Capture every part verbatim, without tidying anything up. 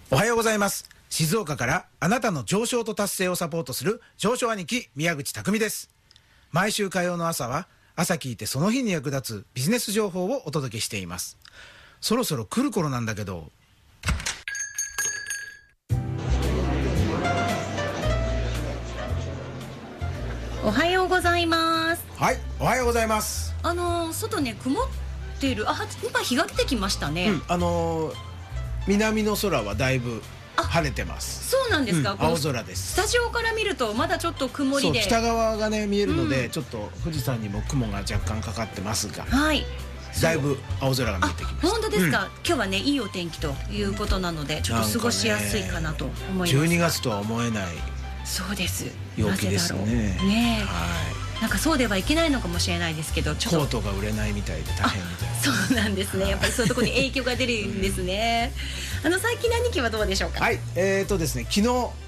おはようございます。静岡からあなたの上昇と達成をサポートする上昇兄貴宮口匠です。毎週火曜の朝は朝聞いてその日に役立つビジネス情報をお届けしています。そろそろ来る頃なんだけど。 おはようございます。 はい、おはようございます。 あのー、外ね曇ってる。あ、今日が出てきましたね。 うん、あのー、南の空はだいぶ晴れてます。 そうなんですか、 うん、青空です。 スタジオから見るとまだちょっと曇りで、 そう、北側がね見えるので、 うん、 ちょっと富士山にも雲が若干かかってますが、 はい、 だいぶ青空が見えてきました。 本当ですか、 うん、 今日はねいいお天気ということなので、ちょっと過ごしやすいかなと思います。 じゅうにがつとは思えないそうです陽気ですね。 ねえ、 はい、 なんかそうではいけないのかもしれないですけど、ちょっとコートが売れないみたいで大変みたいな。 そうなんですね。やっぱりそういうところに影響が出るんですね。あの最近の兄貴はどうでしょうか。 はい、えーとですね、昨日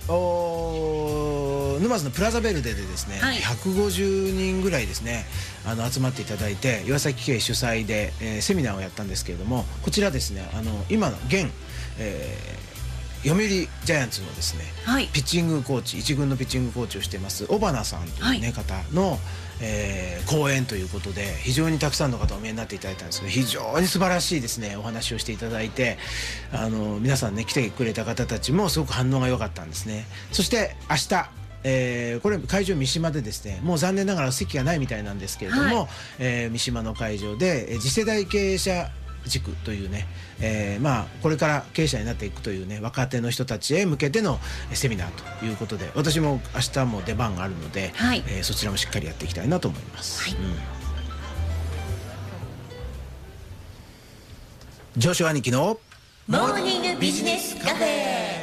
沼津のプラザベルデでですね、はい、ひゃくごじゅうにんぐらいですね、あの集まっていただいて、岩崎系主催で、えー、セミナーをやったんですけれども、こちらですね、あの今の現、えー、読売ジャイアンツのですね、はい、ピッチングコーチ、一軍のピッチングコーチをしています尾花さんという、ね、はい、方の、えー、講演ということで、非常にたくさんの方お見えになっていただいたんですけど、非常に素晴らしいですねお話をしていただいて、あの皆さんね来てくれた方たちもすごく反応が良かったんですね。そして明日、えー、これ会場三島でですね、もう残念ながら席がないみたいなんですけれども、はい、えー、三島の会場で次世代経営者塾というね、えー、まあこれから経営者になっていくというね若手の人たちへ向けてのセミナーということで、私も明日も出番があるので、はい、えー、そちらもしっかりやっていきたいなと思います。はい、うん、上昇兄貴のモーニングビジネスカフェ。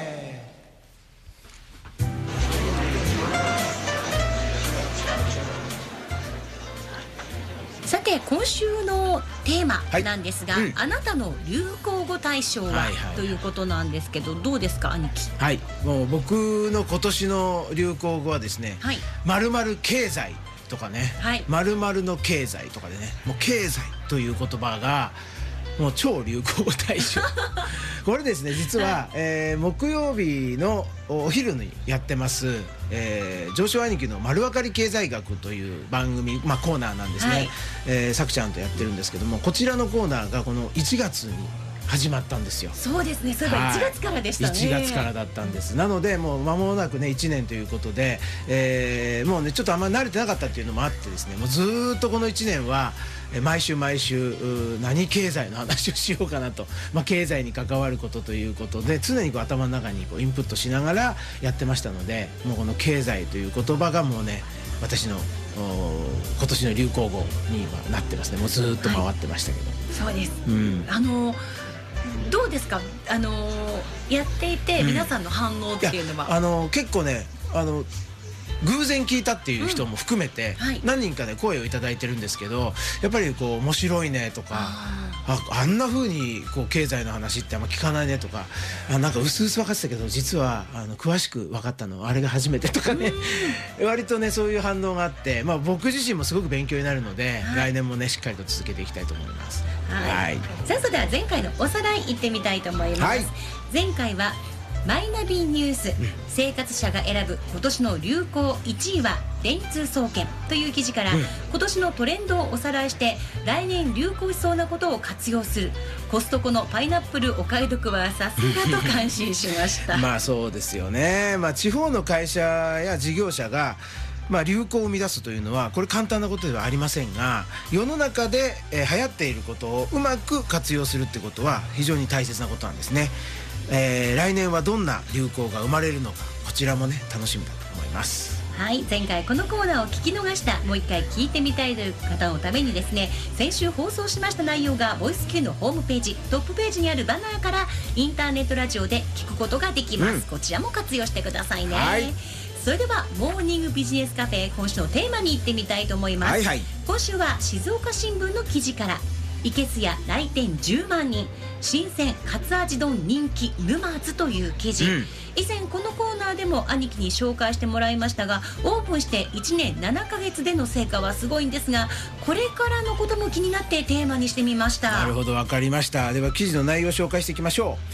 さて今週のテーマなんですが、はい、うん、あなたの流行語大賞は、はいはい、ということなんですけど、どうですか兄貴。 はい、もう僕の今年の流行語はですね、はい、〇〇経済とかね、はい、〇〇の経済とかでね、もう経済という言葉がもう超流行語大賞これですね、実は、はい、えー、木曜日のお昼にやってます、えー、上昇兄貴の丸分かり経済学という番組、まあ、コーナーなんですね。はい、えー、さくちゃんとやってるんですけども、こちらのコーナーがこのいちがつに始まったんですよ。 そうですね、それはいちがつからでしたね。 いちがつからだったんです。なのでもう間もなくねいちねんということで、えー、もうねちょっとあんまり慣れてなかったっていうのもあってですね、もうずーっとこのいちねんは毎週毎週何経済の話をしようかなと、まあ、経済に関わることということで常にこう頭の中にこうインプットしながらやってましたので、もうこの経済という言葉がもうね私の今年の流行語にはなってますね。もうずーっと回ってましたけど、 はい、そうです、 うん、 あのどうですか、あのやっていて皆さんの反応っていうのは。 うん、あの結構ね、あの偶然聞いたっていう人も含めて何人かで声をいただいてるんですけど、やっぱりこう面白いねとか、あ, あんな風にこう経済の話ってあんま聞かないねとか、あなんか薄々分かってたけど実はあの詳しく分かったのあれが初めてとかね割とねそういう反応があって、まあ、僕自身もすごく勉強になるので、はい、来年もねしっかりと続けていきたいと思います。 はい、はい、さあそれでは前回のおさらいいってみたいと思います。はい、前回はマイナビニュース、うん、生活者が選ぶ今年の流行いちいは電通総研という記事から、うん、今年のトレンドをおさらいして来年流行しそうなことを活用するコストコのパイナップルお買い得はさすがと感心しましたまあそうですよね、まあ、地方の会社や事業者がまあ、流行を生み出すというのはこれ簡単なことではありませんが、世の中で、えー、流行っていることをうまく活用するってことは非常に大切なことなんですね。えー、来年はどんな流行が生まれるのか、こちらもね楽しみだと思います。 はい、前回このコーナーを聞き逃した、もう一回聞いてみたいという方のためにですね、先週放送しました内容がボイス Q のホームページトップページにあるバナーからインターネットラジオで聞くことができます。うん、こちらも活用してくださいね。はい、それではモーニングビジネスカフェ、今週のテーマに行ってみたいと思います。はいはい、今週は静岡新聞の記事から、いけすや来店じゅうまんにん、新鮮カツアジ丼人気沼津という記事、うん、以前このコーナーでも兄貴に紹介してもらいましたが、オープンしていちねんななかげつでの成果はすごいんですが、これからのことも気になってテーマにしてみました。 なるほど、わかりました。では記事の内容を紹介していきましょう。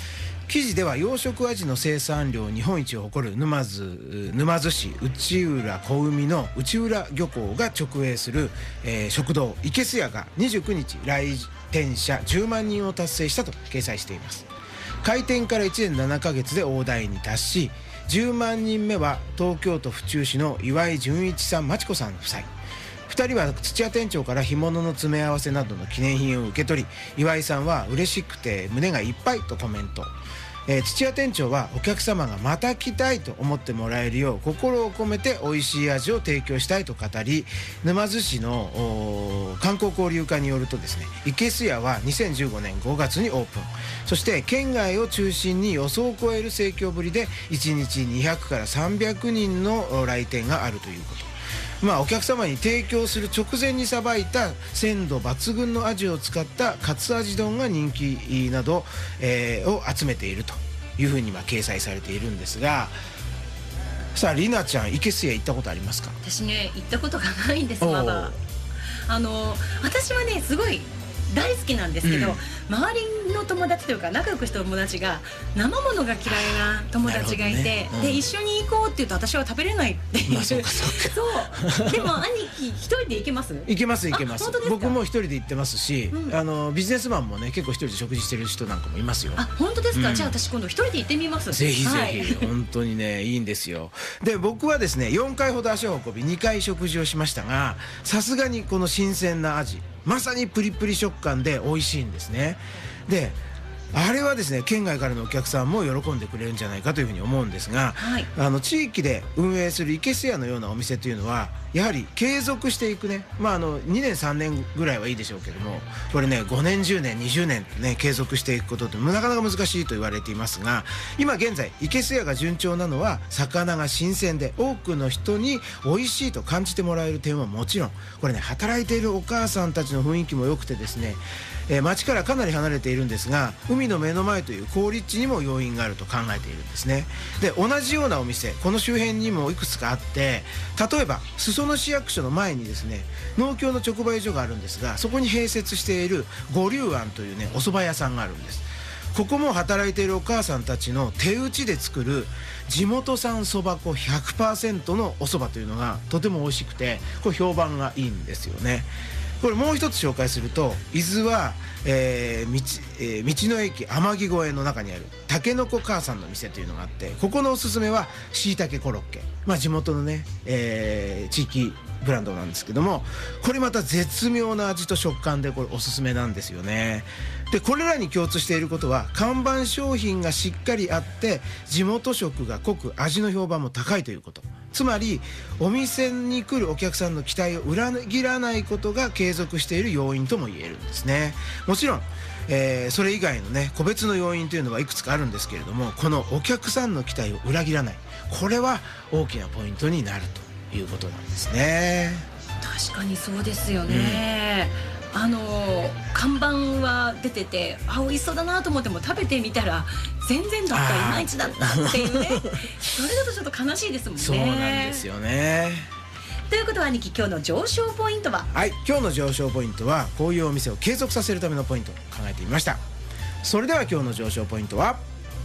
記事では養殖アジの生産量日本一を誇る沼津沼津市内浦小海の内浦漁港が直営する、えー、食堂いけすやがにじゅうくにち来店者じゅうまんにんを達成したと掲載しています。開店からいちねんななかげつで大台に達し、じゅうまんにんめは東京都府中市の岩井純一さん、真知子さん夫妻。ふたりは土屋店長から干物の詰め合わせなどの記念品を受け取り、岩井さんは嬉しくて胸がいっぱいとコメント。えー、土屋店長はお客様がまた来たいと思ってもらえるよう心を込めて美味しい味を提供したいと語り、沼津市の観光交流課によるとですね、いけすやはにせんじゅうごねんごがつにオープン、そして県外を中心に予想を超える盛況ぶりでいちにちにひゃくからさんびゃくにんの来店があるということ。まあ、お客様に提供する直前にさばいた鮮度抜群のアジを使ったカツアジ丼が人気など、えー、を集めているというふうにまあ掲載されているんですが、さありなちゃん、いけすや行ったことありますか？ 私ね、行ったことがないんです。まだあの私はねすごい大好きなんですけど、うん、周りの友達というか仲良くした友達が生ものが嫌いな友達がいて、ね、うん、で一緒に行こうって言うと私は食べれないっていう、まあ、そうかそうかそうでも兄貴一人で行けます？ 行けます行けます。僕も一人で行ってますし、うん、あのビジネスマンもね結構一人で食事してる人なんかもいますよ。 あ、本当ですか？うん、じゃあ私今度一人で行ってみます。 ぜひぜひ、 はい、 本当にねいいんですよ。で僕はですねよんかいほど足を運びにかい食事をしましたが、さすがにこの新鮮なアジ、まさにプリプリ食感で美味しいんですね。であれはですね県外からのお客さんも喜んでくれるんじゃないかというふうに思うんですが、はい、あの地域で運営するいけすやのようなお店というのはやはり継続していくね、まあ、あのにねんさんねんぐらいはいいでしょうけども、これねごねんじゅうねんにじゅうねんとね継続していくことってなかなか難しいと言われていますが、今現在いけすやが順調なのは魚が新鮮で多くの人に美味しいと感じてもらえる点はもちろん、これね働いているお母さんたちの雰囲気も良くてですね、えー、町からかなり離れているんですが海の目の前という好立地にも要因があると考えているんですね。で同じようなお店この周辺にもいくつかあって、例えば裾野市役所の前にですね農協の直売所があるんですが、そこに併設している五龍庵というねお蕎麦屋さんがあるんです。ここも働いているお母さんたちの手打ちで作る地元産そば粉 ひゃくパーセント のお蕎麦というのがとても美味しくて、これ評判がいいんですよね。これもう一つ紹介すると、伊豆は、えー 道, えー、道の駅天城越えの中にあるたけのこ母さんの店というのがあって、ここのおすすめはしいたけコロッケ、まあ、地元のね、えー、地域ブランドなんですけども、これまた絶妙な味と食感でこれおすすめなんですよね。でこれらに共通していることは看板商品がしっかりあって地元食が濃く味の評判も高いということ。つまりお店に来るお客さんの期待を裏切らないことが継続している要因とも言えるんですね。もちろん、えー、それ以外のね個別の要因というのはいくつかあるんですけれども、このお客さんの期待を裏切らない、これは大きなポイントになるということなんですね。 確かにそうですよね、うん、あの看板は出ててあ美味しそうだなと思っても食べてみたら全然だった、いまいちだったっていうねそれだとちょっと悲しいですもんね。 そうなんですよね。 ということは兄貴、今日の上昇ポイントは？ はい、今日の上昇ポイントはこういうお店を継続させるためのポイントを考えてみました。それでは今日の上昇ポイントは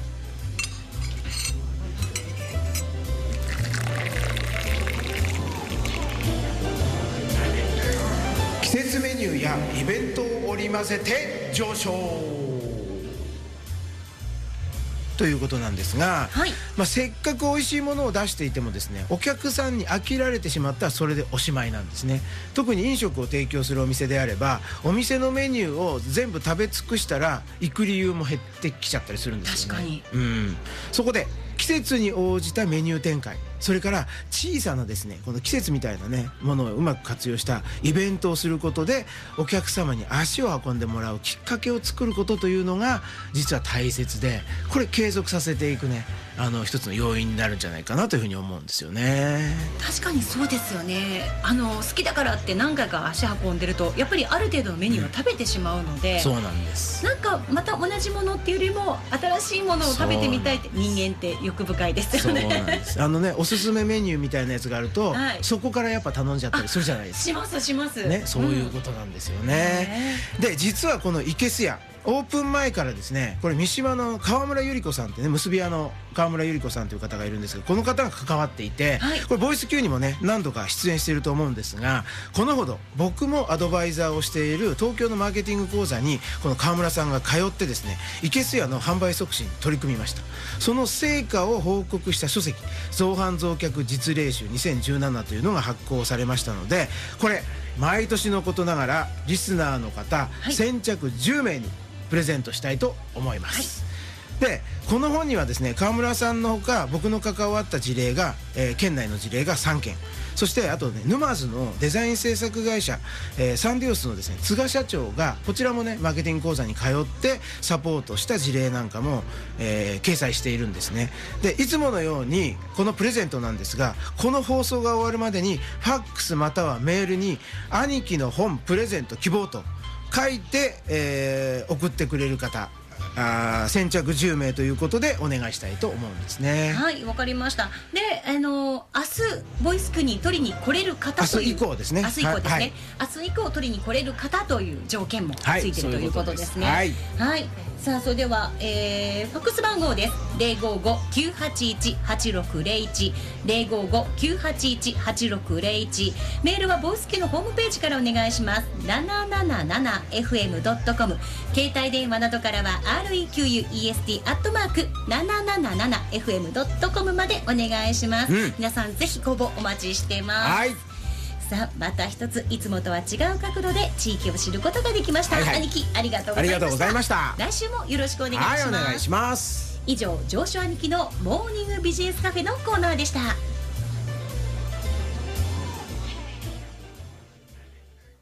季節メニューやイベントを織り交ぜて上昇ということなんですが、はい、まあ、せっかく美味しいものを出していてもですねお客さんに飽きられてしまったらそれでおしまいなんですね。特に飲食を提供するお店であればお店のメニューを全部食べ尽くしたら行く理由も減ってきちゃったりするんですよね。確かに、うん、そこで季節に応じたメニュー展開、それから小さなですねこの季節みたいなねものをうまく活用したイベントをすることでお客様に足を運んでもらうきっかけを作ることというのが実は大切で、これ継続させていくねあの一つの要因になるんじゃないかなというふうに思うんですよね。 確かにそうですよね。あの好きだからって何回か足運んでるとやっぱりある程度のメニューを食べてしまうので、うん、 そうなんです。 なんかまた同じものっていうよりも新しいものを食べてみたいって、人間って欲深いですよね。 そうなんです。あのねおすすめメニューみたいなやつがあると、はい、そこからやっぱ頼んじゃったりするじゃないですか。 しますします、 ね、そういうことなんですよね、うん、で実はこのいけすやオープン前からですね、これ三島の川村百合子さんってね、結び屋の川村百合子さんという方がいるんですけど、この方が関わっていて、はい、これボイス Q にもね何度か出演していると思うんですが、このほど僕もアドバイザーをしている東京のマーケティング講座にこの川村さんが通ってですね、いけすやの販売促進に取り組みました。その成果を報告した書籍「増販増客実例集にせんじゅうなな」というのが発行されましたので、これ毎年のことながらリスナーの方、はい、先着じゅうめいにプレゼントしたいと思います、はい、でこの本にはですね、川村さんのほか僕の関わった事例が、えー、県内の事例がさんけん、そしてあとね沼津のデザイン制作会社、えー、サンディオスのですね津賀社長がこちらもねマーケティング講座に通ってサポートした事例なんかも、えー、掲載しているんですね。でいつものようにこのプレゼントなんですが、この放送が終わるまでにファックスまたはメールに兄貴の本プレゼント希望と書いて、えー、送ってくれる方、あ先着じゅうめいということでお願いしたいと思うんですね。 はい、わかりました。で、あの明日ボイスクに取りに来れる方という、 明日以降ですね、 明日以降ですね、はい、明日以降取りに来れる方という条件もついている、はい、ということですね。はい、はい、さあそれでは、えー、ファックス番号です。ゼロごご きゅうはちいち はちろくゼロいち ゼロごご きゅうはちいち はちろくゼロいち、メールはボイス Q のホームページからお願いします。 ななななななエフエムドットコム、 携帯電話などからは アールイーキューユーイーエスティー アットマーク なななななエフエムドットコム までお願いします、うん、皆さんぜひご応募お待ちしてます。はい、さあまた一ついつもとは違う角度で地域を知ることができました、はいはい、兄貴ありがとうございました。来週もよろしくお願いします。 はい、お願いします。 以上、上昇兄貴のモーニングビジネスカフェのコーナーでした。